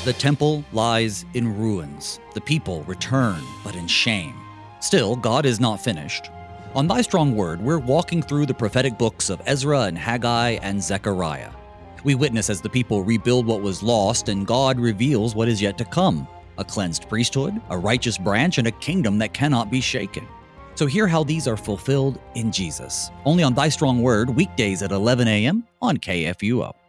The temple lies in ruins. The people return, but in shame. Still, God is not finished. On Thy Strong Word, we're walking through the prophetic books of Ezra and Haggai and Zechariah. We witness as the people rebuild what was lost, and God reveals what is yet to come: a cleansed priesthood, a righteous branch, and a kingdom that cannot be shaken. So hear how these are fulfilled in Jesus. Only on Thy Strong Word, weekdays at 11 a.m. on KFUO.